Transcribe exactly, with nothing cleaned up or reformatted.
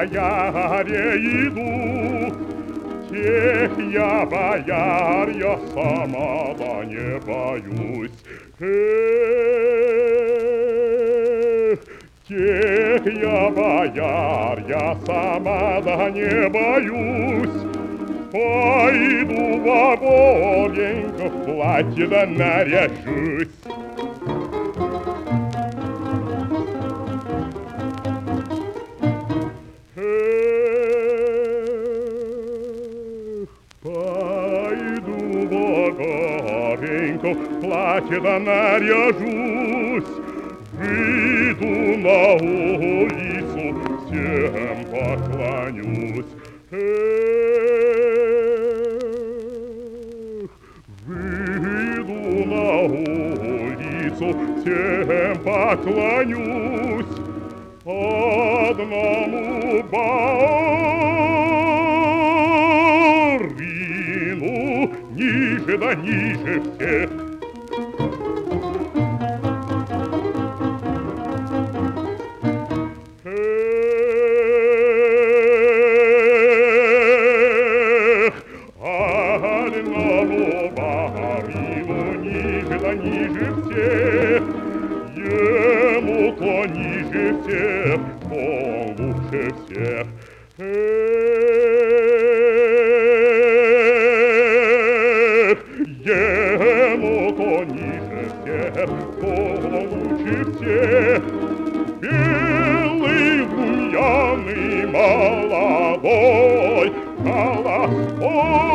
бояре иду, тех я, бояр, я сама да не боюсь. Эх, тех я, бояр, я сама да не боюсь. Пойду во горенько в платье да наряжусь. В платье да наряжусь, выйду на улицу, всем поклонюсь. Эх, выйду на улицу, всем поклонюсь, одному барину ниже да ниже всех. Ниже всех, ему-то ниже всех, то лучше всех. Эх, ему-то ниже всех, то лучше всех. Белый, румяный, молодой, холостой.